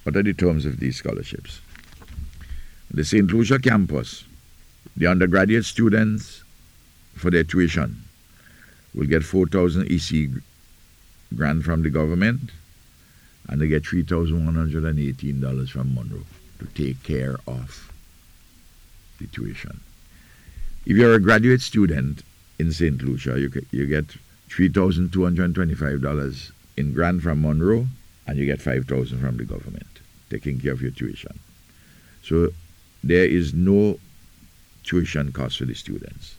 What are the terms of these scholarships? The St. Lucia campus, the undergraduate students for their tuition will get 4,000 EC grant from the government, and they get $3,118 from Monroe to take care of the tuition. If you're a graduate student in St. Lucia, you get $3,225 in grant from Monroe, and you get $5,000 from the government, taking care of your tuition. So there is no tuition cost for the students.